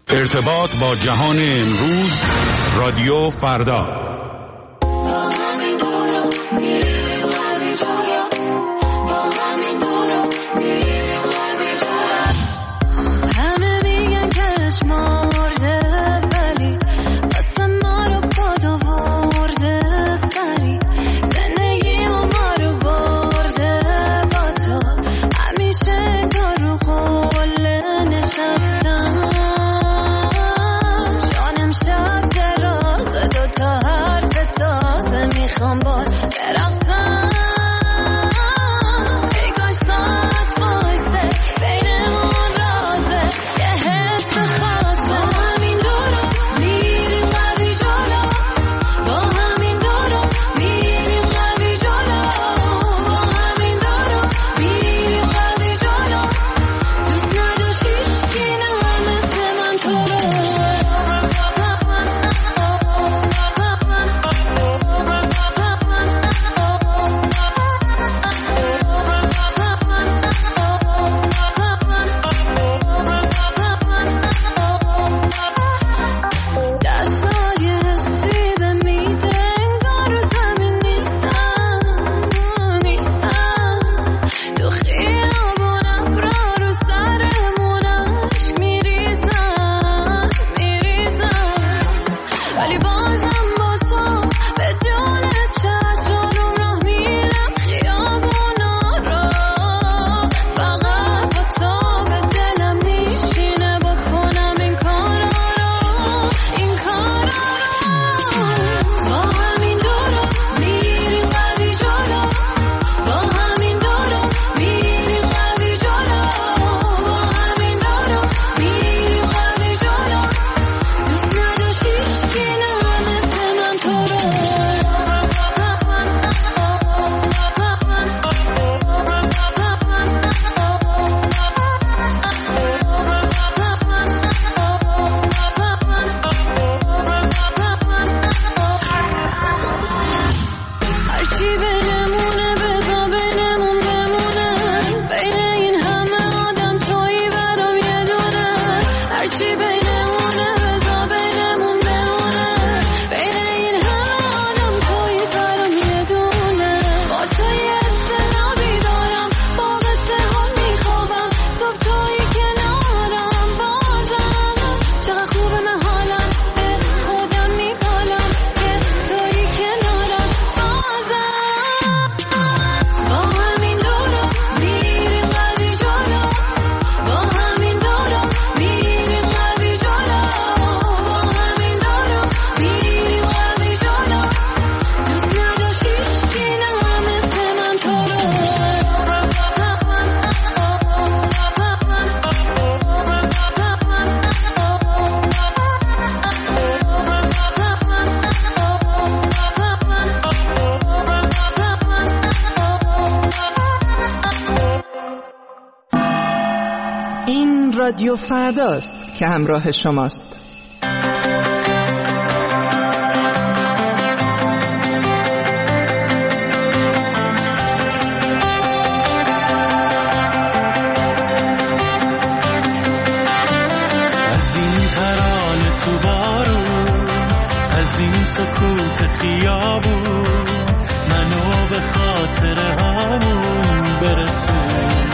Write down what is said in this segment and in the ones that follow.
ارتباط با جهان امروز، رادیو فردا. رادیو فرداست که همراه شماست. از این ترانه تو بارون، از این سکوت خیابون، منو به خاطر همون برسون،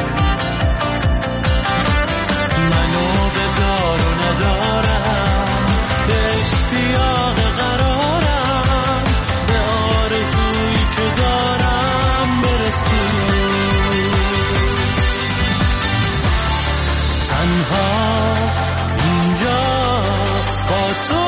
ندارم به اشتیاق قرارم، به آرزویی که دارم برسون. تنها اینجا با تو،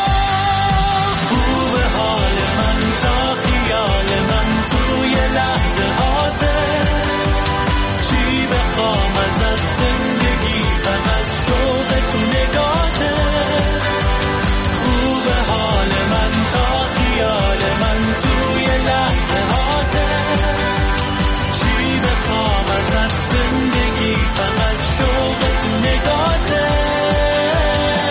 خوب حال من تا خیال من توی لحظه هاته، چی بخوام ازت زندگی فقط شوق تو نگاته، خوب حال من تا خیال من توی لحظه هاته، چی بخوام ازت زندگی فقط شوق تو نگاته.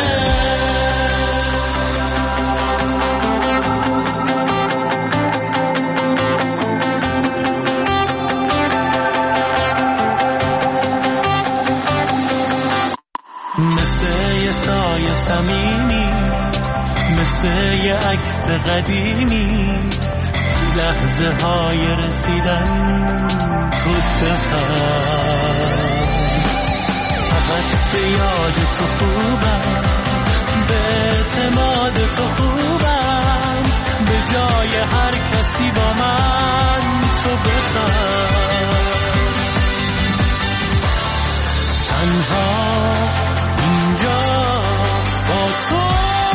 مثل یه سایه صمیمی، مثل یه عکس قدیمی، تو لحظه های رسیدن تو بخواه. فقط به یاد تو خوبم، به اعتماد تو خوبم، به جای هر کسی با من تو بخواه. تنها اینجا با تو،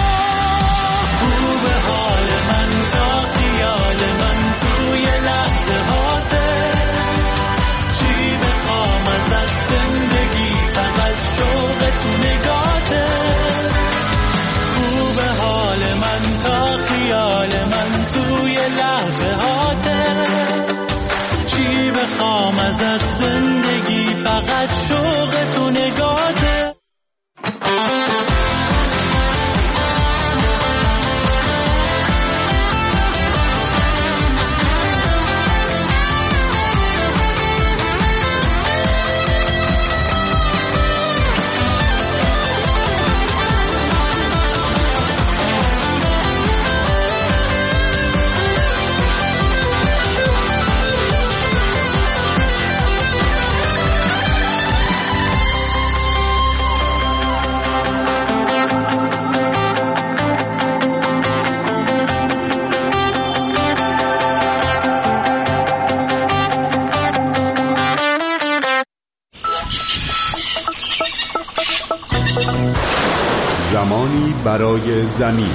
خوب حال من تا خیال من توی لحظه هاته. چی بخوام ازت زندگی، فقط شوق تو نگاته. خوب حال من تا خیال من توی لحظه هاته. چی بخوام ازت زندگی، فقط شوق تو نگاته. زمانی برای زمین.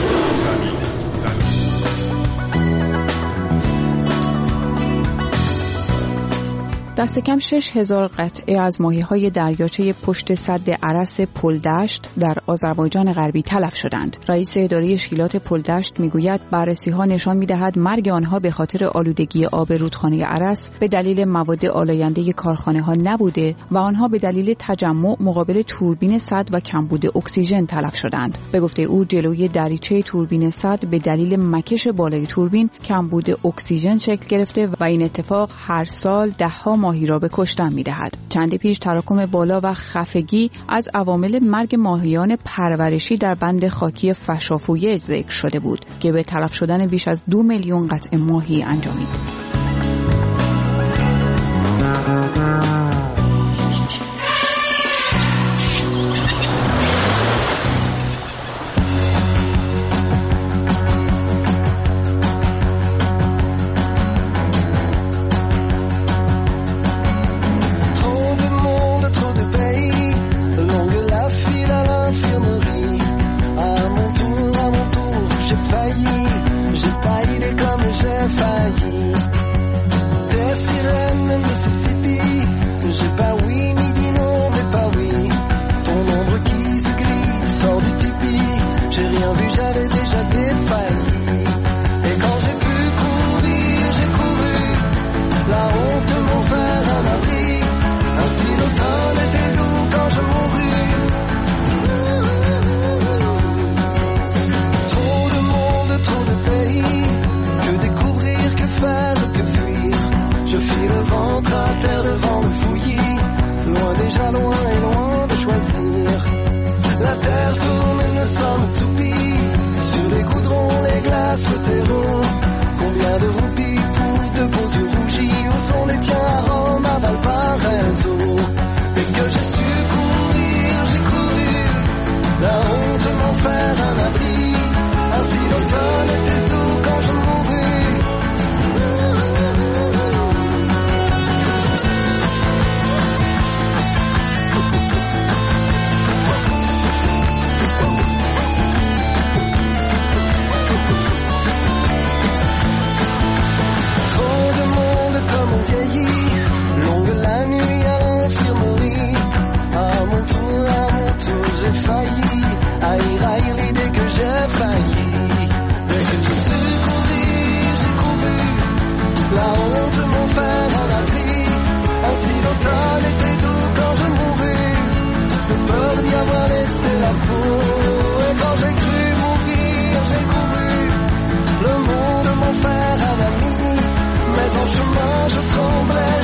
دست کم 6000 قطعه از ماهی‌های دریاچه پشت سد ارس پلدشت در آذربایجان غربی تلف شدند. رئیس اداره اشکیلات پلدشت میگوید بررسی‌ها نشان می‌دهد مرگ آنها به خاطر آلودگی آب رودخانه ارس به دلیل مواد آلاینده کارخانه‌ها نبوده و آنها به دلیل تجمع مقابل توربین سد و کمبود اکسیژن تلف شدند. به گفته او جلوی دریچه توربین سد به دلیل مکش بالای توربین کمبود اکسیژن شکل گرفته و این اتفاق هر سال ده‌ها ماهی را به کشتن می‌دهد. چندی پیش تراکم بالا و خفگی از عوامل مرگ ماهیان پرورشی در بند خاکی فشافویه ذکر شده بود که به تلف شدن بیش از 2 میلیون قطعه ماهی انجامید.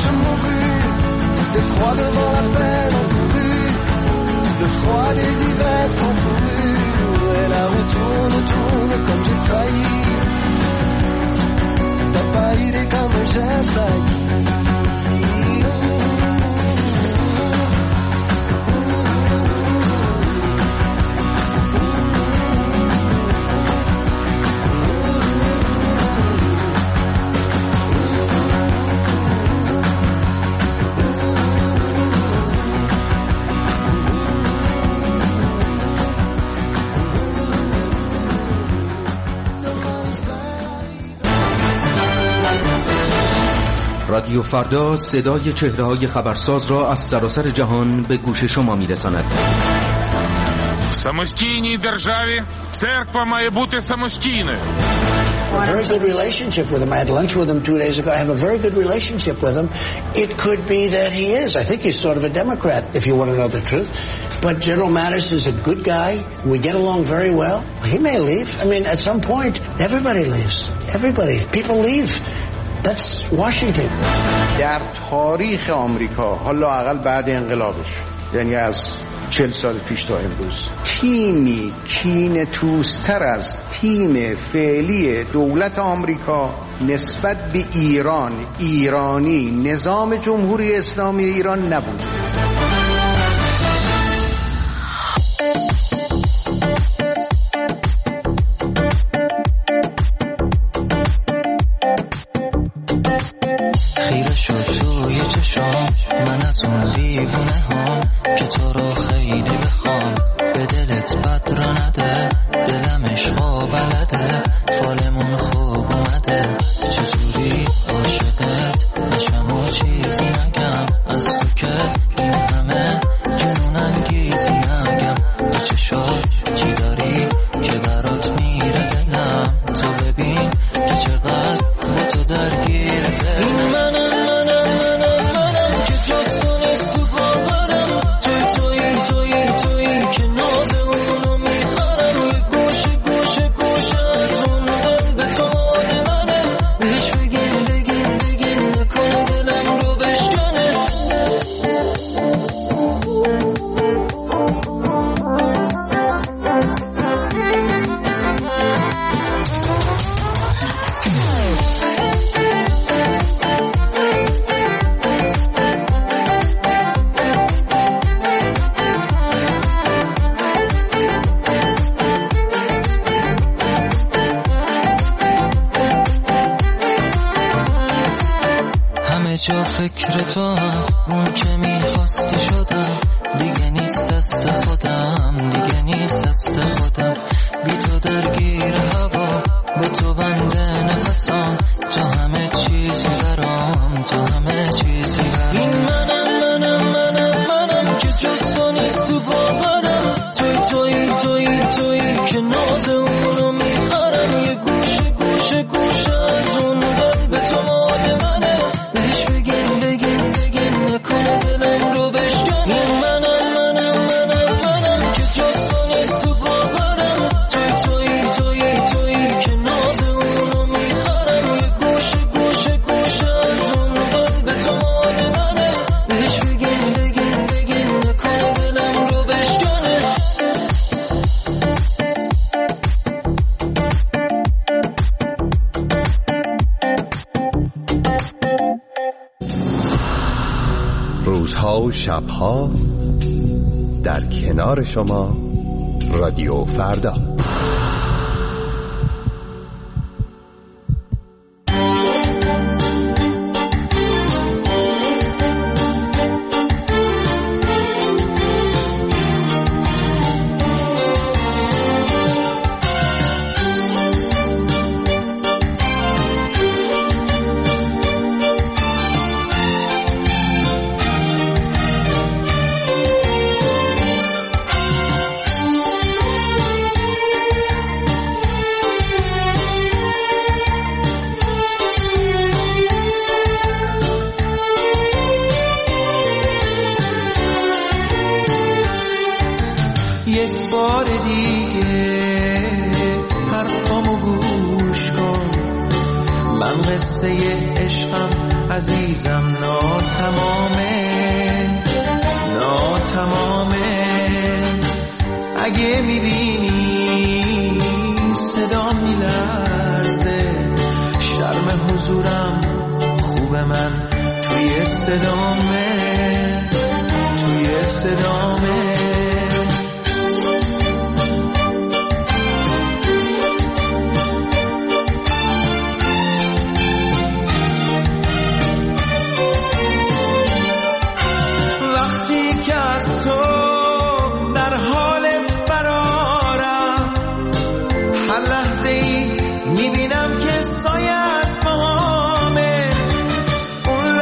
Devant la peine encourue, le froid des hivers. رادیو فردا صدای چهره‌های خبرساز را از سراسر جهان به گوش شما می‌رساند. В самостійній державі церква має бути самостійною. A very good relationship with him. I had lunch with him 2 days ago. I have a very good relationship with him. It could be that he is. I think he's sort of a Democrat, if you want to know the truth. But General Mattis is a good guy. We get along very well. He may leave. I mean, at some point, everybody leaves. Everybody. People leave. That's Washington. در تاریخ آمریکا، حالا لااقل بعد انقلابش، یعنی از 40 سال پیش تا امروز، تیمی کینه توستر از تیم فعلی دولت آمریکا نسبت به ایرانی نظام جمهوری اسلامی ایران نبود. خیره شد توی چشام من از اون دیوونه ها که تو رو خیلی بخوام، به دلت بد را نده، دلم عشقا بلده، فالمون خوب اومده، چجوری عاشقت نشم و چیزی نگم، از تو که این همه جنون انگیزی نگم، تو چشات چی داری که برات میره دلم، تو ببین که چقدر با تو درگیر دلم. جا فکر تو هم اون که میخواستی شدم، دیگه نیست دست خودم، دیگه نیست دست خودم، بی تو درگیر هوا، به تو بنده نفسام، تو همه چیزی برام، تو همه چیزی برام. این منم که جز تو نیست تو باورم، توی که ناز اونو میخرم، یه گوشه از اون دل به تو مال منه، بهش بگین نکنه دلم رو بشکنه. این منم که جز تو نیست تو باورم، توی که ناز اونو میخرم، یه گوشه از اون دل به تو مال منه، بهش بگین نکنه دلم رو بشکنه. روزها و شبها در کنار شما رادیو فردا. یک بار دیگه حرفامو گوش کن، من قصه عشقم عزیزم ناتمامه، اگه میبینی صدا میلرزه، شرم حضورم خوبه، من توی صدامه. میبینم که سایت مهامه، اون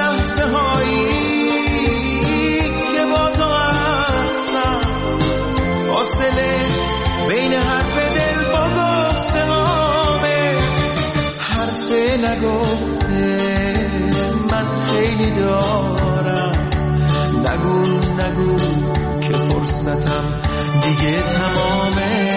نگفته من خیلی دارم، نگو که فرصتم دیگه تمامه.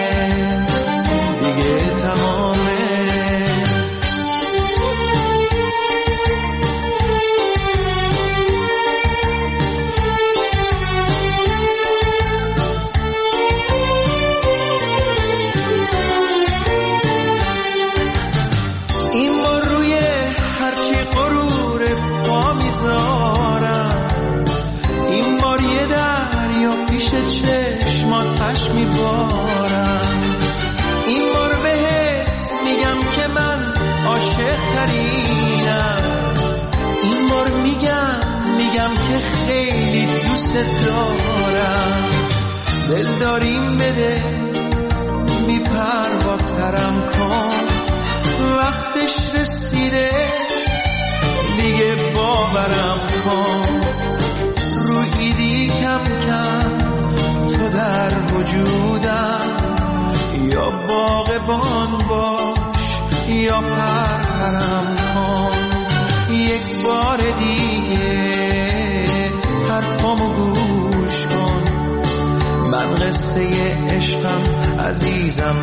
این بار روی هرچی غرور پا میذارم، این بار یه دریا پیش چشمات پش میبارم، این بار بهت میگم که من عاشق ترینم، این بار میگم که خیلی دوست دارم. دل داریم بده بی پرواترم کن، وقتش رسیده دیگه باورم کن. رو ایدی کم کم تو در وجودم، یا باغبان باش یا پرپرم کن. یک بار دیگه حرفامو گوش کن، من قصه عشقم عزیزم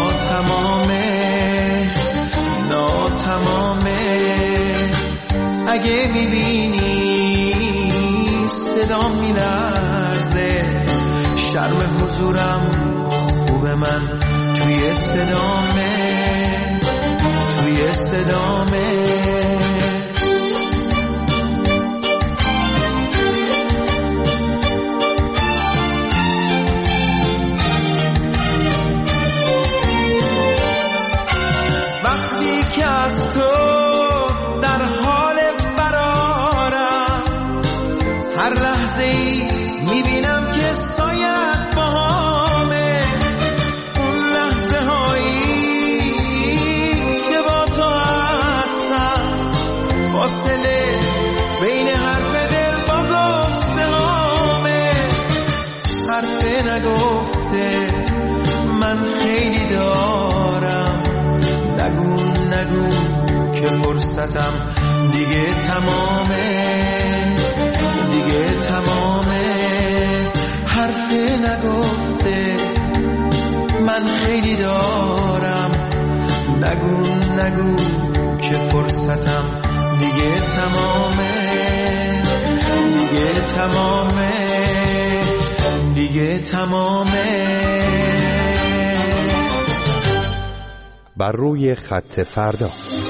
ناتمامه. اگه میبینی صدام میلرزه، شرم حضورم خوب من توی صدامه. وقتی که از تو در حال فرارم، هر لحظه ای میبینم که سایت باهامه. اون لحظه هایی که با تو هستم، فاصله بین حرف دل با گفته هامه. حرف نگفته من خیلی دارم، نگو که فرصتم دیگه تمامه. حرف نگفته من خیلی دارم، نگو که فرصتم دیگه تمامه. بر روی خط فردا.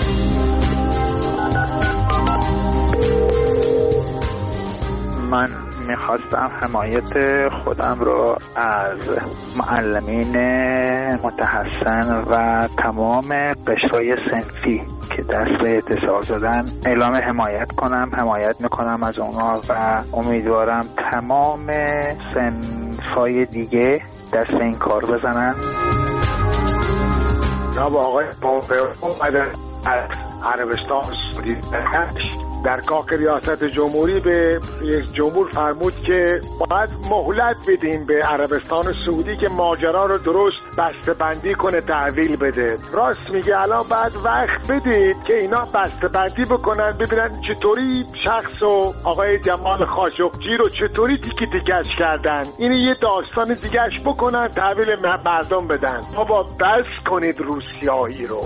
من میخواستم حمایت خودم رو از معلمین متحسن و تمام قشرهای صنفی که دست به اتصال زدن اعلام حمایت میکنم از اونا و امیدوارم تمام صنفای دیگه دست این کار بزنن. جناب آقای پومپئو اومدن از عربستان سعودی در کاخ ریاست جمهوری به جمهور فرمود که باید مهلت بدیم به عربستان سعودی که ماجرا رو درست بسته‌بندی کنه، تحویل بده. راست میگه، الان بعد وقت بدید که اینا بسته‌بندی بکنن، ببینن چطوری شخص و آقای جمال خاشقجی رو چطوری تیکی تیکش کردن، اینو یه داستان دیگهش بکنن، تحویل مردم بدن. بابا بس کنید روسیایی رو.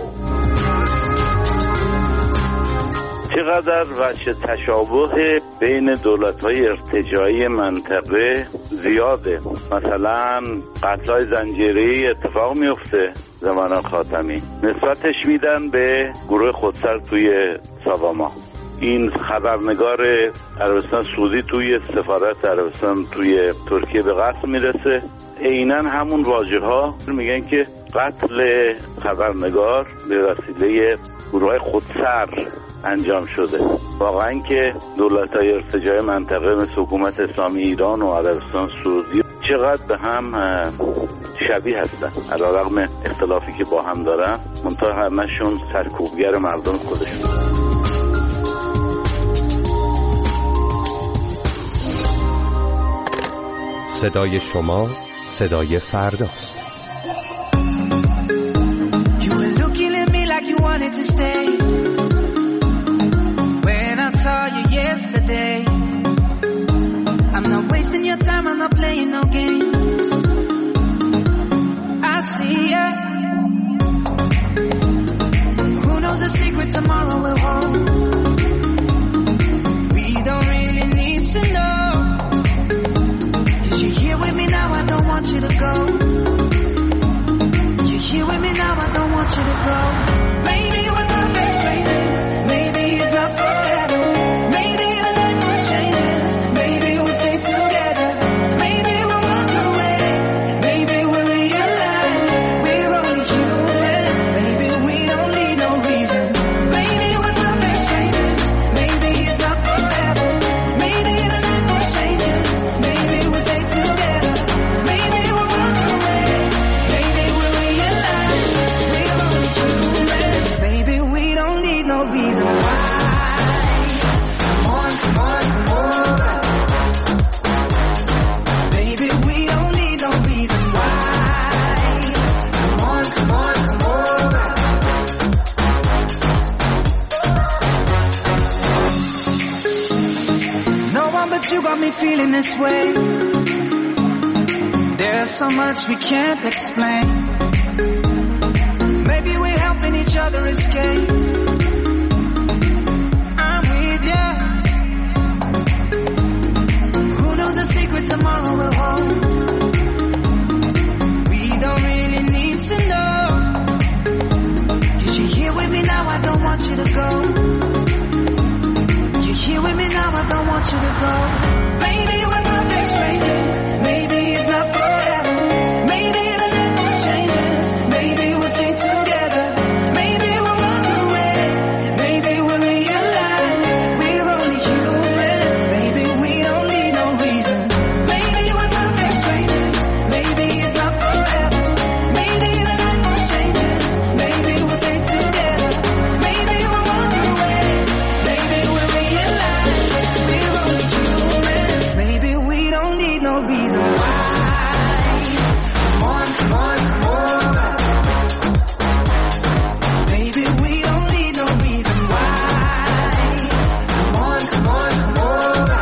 چقدر وجه تشابه بین دولت‌های ارتجاعی منطقه زیاده. مثلا قتل‌های زنجیره‌ای اتفاق میفته زمان خاتمی، نسبتش میدن به گروه خودسر توی ساواما. این خبرنگار عربستان سعودی توی سفارت عربستان توی ترکیه به قتل میرسه. عیناً همون واژه‌ها میگن که قتل خبرنگار به وسیله گروه خودسر انجام شده. واقعا که دولت‌های ارتجاعی منطقه مثل حکومت اسلامی ایران و عربستان سعودی چقدر به هم شبیه هستن، علیرغم اختلافی که با هم دارن، منتها همشون سرکوبگر مردم خودشون. صدای شما صدای فرداست. You were looking at me like you wanted to stay. not playing no games. I see it. Who knows the secret tomorrow will hold? We don't really need to know. Is you here with me now? I don't want you to go. You here with me now? I don't want you to go. Maybe we're perfect strangers. Maybe it's not forever. Maybe the light will changes. Maybe we'll stay together. Maybe we'll walk away. Maybe we'll realize we're only human. Maybe we don't need no reason. Maybe we're perfect strangers. Maybe it's not forever. Maybe the light will changes. Maybe we'll stay together. Maybe we'll walk away. Maybe we'll realize we're only human. Maybe we don't need no reason why. Come on, come on, come over. Baby, we don't need no reason why. Come on, come on, come over. No one but you got me feeling this way. There's so much we can't explain. Maybe we're helping each other escape. I'm with ya. Who knows the secret tomorrow will hold? We don't really need to know. Cause you're here with me now, I don't want you to go. You're here with me now, I don't want you to go. Maybe we're perfect strangers. Maybe it's not forever. Maybe the light will changes. Maybe we'll stay together. Maybe we'll walk away. Maybe we'll realize we're only human. Maybe we don't need no reason. Maybe we're perfect strangers. Maybe it's not forever. Maybe the light will changes. Maybe we'll stay together. Maybe we'll walk away. Maybe we'll realize we're only human. Maybe we don't need no reason why. Come on, come on, come over. Maybe we don't need no reason why. Come on, come on, come over.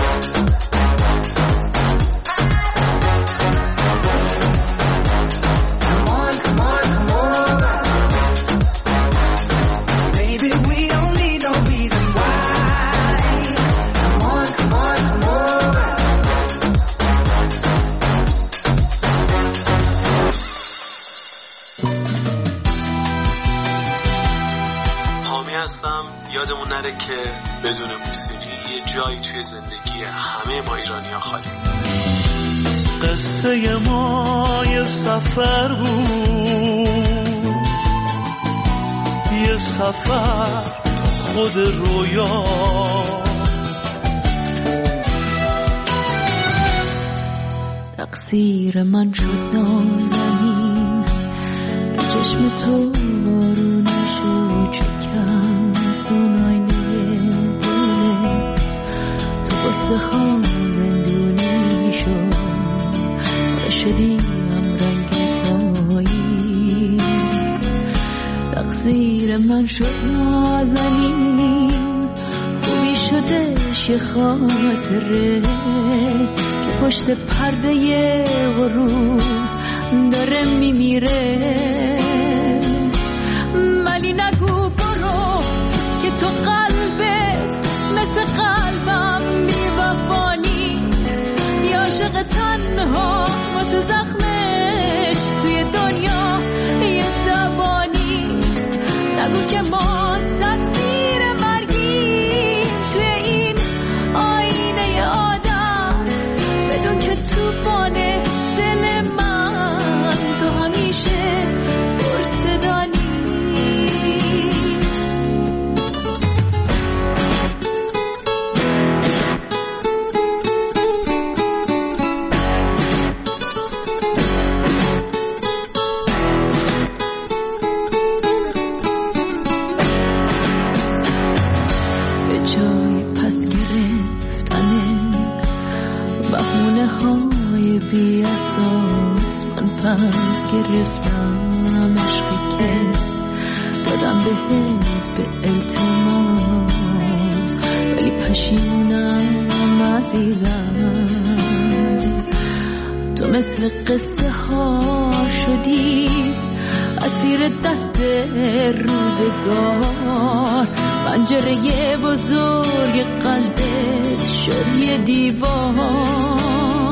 Come on, come on, come over. Maybe we don't need no reason why. Come on, come on, come over. حامی هستم. یادمون نره که بدون موسیقی یه جایی توی زندگی همه ما ایرانی‌ها خالی. قصه ما یه سفر بود، یه سفر خود رویا. تقصیر من شد نازنین، به چشم تو بارون شد شکم از دون آینه دلت. تو واسه خام زندونی شد و شدیم رنگ پاییز. تقصیر من شد نازنین، خوبی شدش یه خاطره که پشت پرده غروب داره میمیره. ولی نگو برو که تو قلبت مثل قلبم بی‌وفا نیست، یا عاشق تنها واسه زخمش توی دنیا یه دوا نیست. نگو که ما تصویر مرگی توی این آینه آدم، بدون که توفانه دل من تو همیشه پرصدانی. پس گرفتم عشقی که دادم بهت به التماس، ولی پشیمونم عزیزم. تو مثل قصه ها شدی اسیر دست روزگار پنجره بزرگ قلبت شد یه دیوار